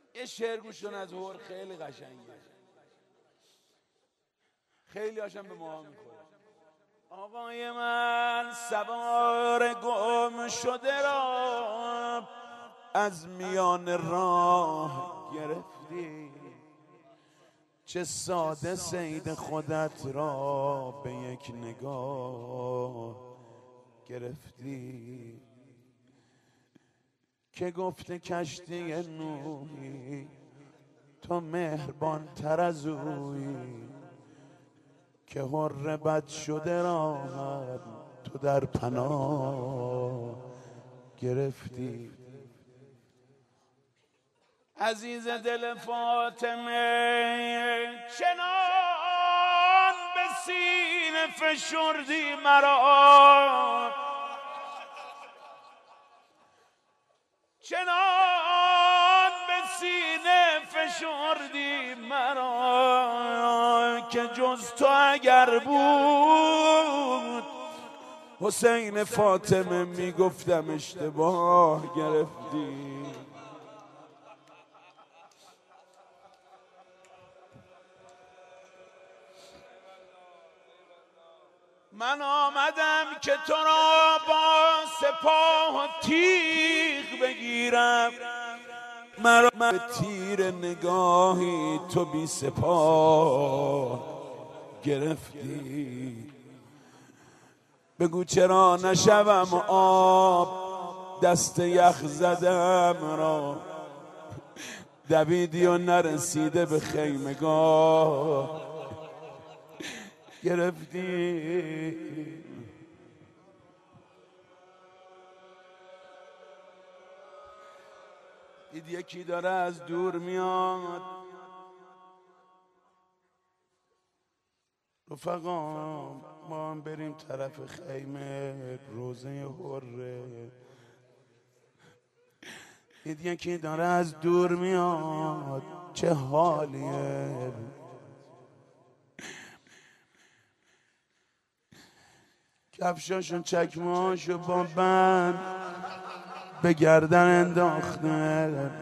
یه شعر گوش کن از هور، خیلی قشنگه، خیلی هاشم به ما میخوره. آقای من سوار گم شده را از میان راه گرفتی، چه ساده صید خودت را به یک نگاه گرفتی، که گفته کشتی نوحی تو مهربان تر از اویی، که حر بد شده را تو در پناه گرفتی. عزیز دل فاطمه چنان به سینه فشردی مرا، چنان به سینه فشردی مرا، که جز تو اگر بود حسین فاطمه میگفتم اشتباه گرفتی. من آمدم که تو را با سپاه و تیغ بگیرم، مرا به تیر نگاهی تو بی سپاه گرفتی. بگو چرا نشوم آب دست یخ زدم را، دویدی و نرسیده به خیمگاه گرفتی. دید یکی داره از دور میاد، رفقا ما هم بریم طرف خیمه روزه حره. دید یکی داره از دور میاد، چه حالیه، کفشاشو چکماشو با بند به گردن انداخته،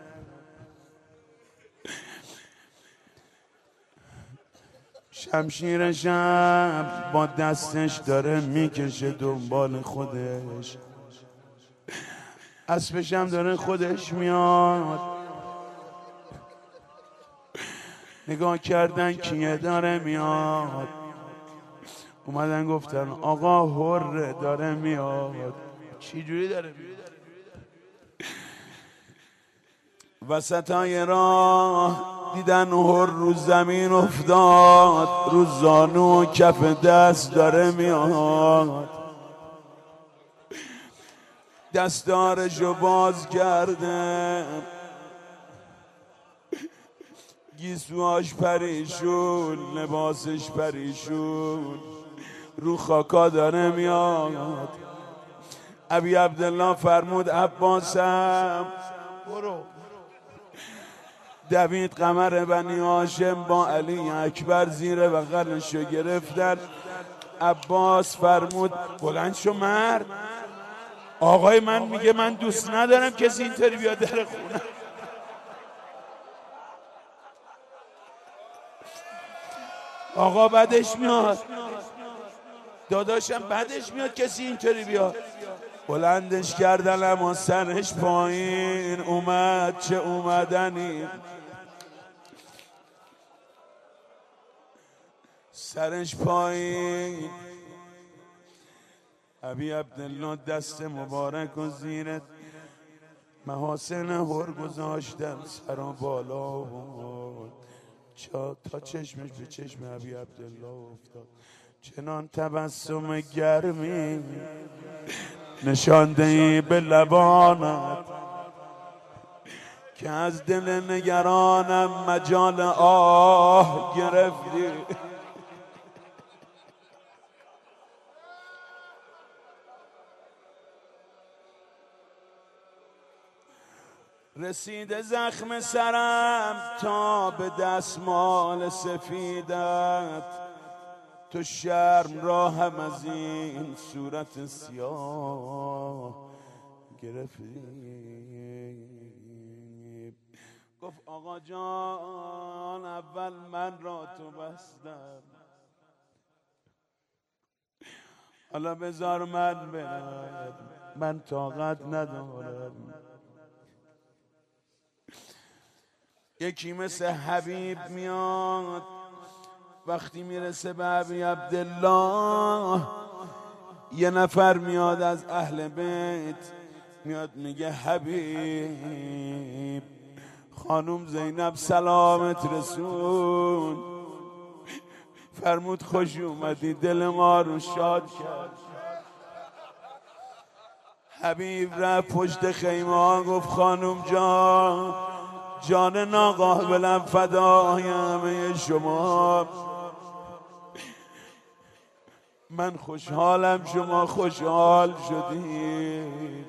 شمشیرشم با دستش داره میکشه دنبال خودش، اسبشم داره خودش میاد. نگاه کردن کیه داره میاد، اومدن گفتن آقا حره داره میاد. چی جوری داره میاد؟ وسطای راه دیدن حر رو زمین افتاد، رو زانو و کف دست داره میاد، دستارشو باز کرده، گیسواش پریشون، لباسش پریشون، رو خاکا داره میاد. ابی عبدالله فرمود عباسم برو. دوید قمر بنی هاشم با علی اکبر زیر بغلشو گرفتن. عباس فرمود بلند شو مرد، آقای من میگه من دوست ندارم کسی اینطوری بیاد در خونه. آقا بدش میاد، داداشم بدش میاد کسی اینطوری بیاد. بلندش کردن اما سرش پایین اومد، چه اومدنی، سرش پایین. ابی عبدالله دست مبارک و زیر محاسن هر گذاشتن، سر و بالا بود تا چشمش به چشم ابی عبدالله افتاد. چنان تبسم گرمی نشانده ای به لبانت، که از دل نگرانم مجال آه گرفتی. رسیده زخم سرم تا به دستمال سفیدت، تو شرم را هم از این صورت سیاه گرفتی. گفت آقا جان اول من را تو بستم، حالا بذار من برم، من طاقت ندارم. یکی مثل حبیب میاد، وقتی میرسه به ابی عبدالله یه نفر میاد از اهل بیت میاد میگه حبیب خانم زینب سلامت رسون. فرمود خوش اومدی، دل ما رو شاد کرد. حبیب رفت پشت خیمه ها گفت خانم جان، جان ناقابلم فدای همه شما، من خوشحالم شما خوشحال شدید.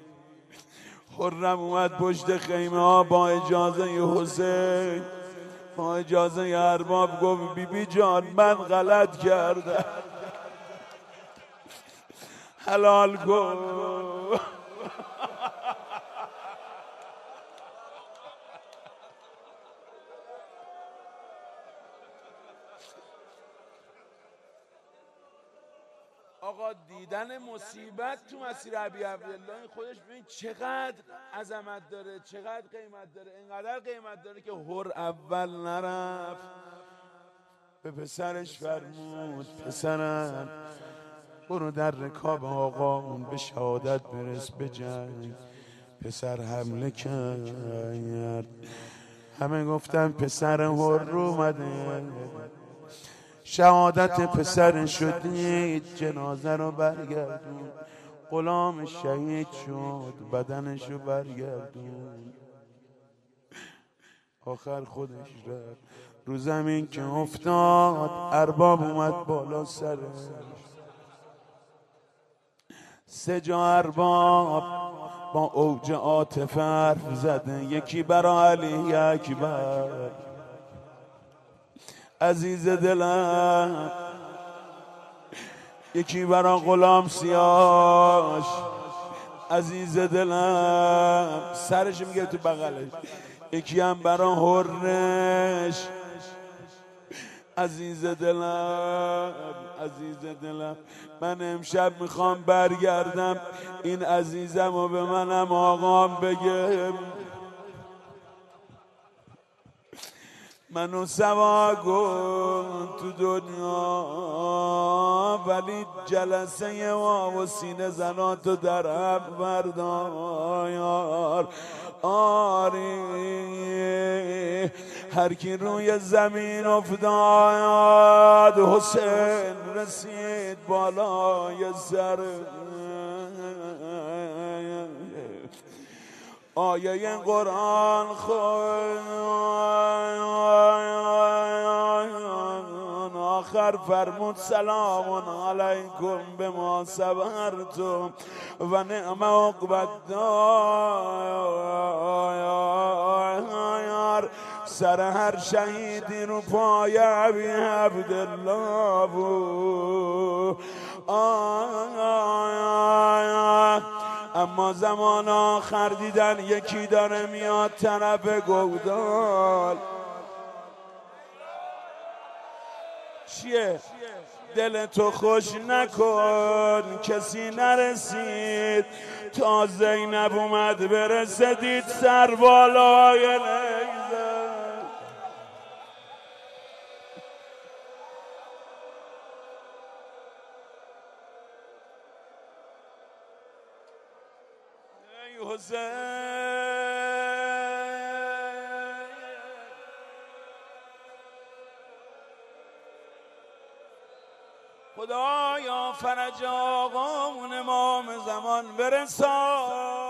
خرم اومد پشت خیمه ها با اجازه حسین، با اجازه ارباب گفت بی بی جان من غلط کردم، حلال کن. آقا دیدن مصیبت تو مسیر ابی عبدالله این خودش ببین چقدر عظمت داره، چقدر قیمت داره. اینقدر قیمت داره که هر اول نرفت به پسرش فرمود پسرم برو در رکاب آقامون به شهادت برس به جنگ. پسر حمله کرد، همه گفتن پسر هر اومده. شهادت پسر شدید، جنازه رو برگردون، غلام شهید شد بدنش رو برگردون. آخر خودش رفت رو زمین که افتاد، ارباب اومد بالا سرش. سه جا ارباب با اوج عاطفه حرف زده، یکی برا علی اکبر عزیز دلم، یکی برا غلام سیاش عزیز دلم، سرش میگه تو بغلش، یکی هم برا هرنش عزیز دلم، عزیز دلم. من امشب میخوام برگردم این عزیزم و به منم آقام بگه منو سوا کن تو دنیا، ولی جلسه و سینه زناتو در هم بردار. آری هر کی روی زمین افتاد، حسین رسید بالای سر. آیه قرآن آخر فرمود سلام علیکم بما صبرتم و نعم عقبی الدار. سر هر شهیدی رو پای ابی عبدالله بود. اما زمان آخر دیدن یکی داره میاد طرف گودال. چیه؟ دل تو خوش نکن کسی نرسید، تا زینب اومد برسه دید سر بالای نیزه. ای حسین خدایا فرج آقامون امام زمان برسان.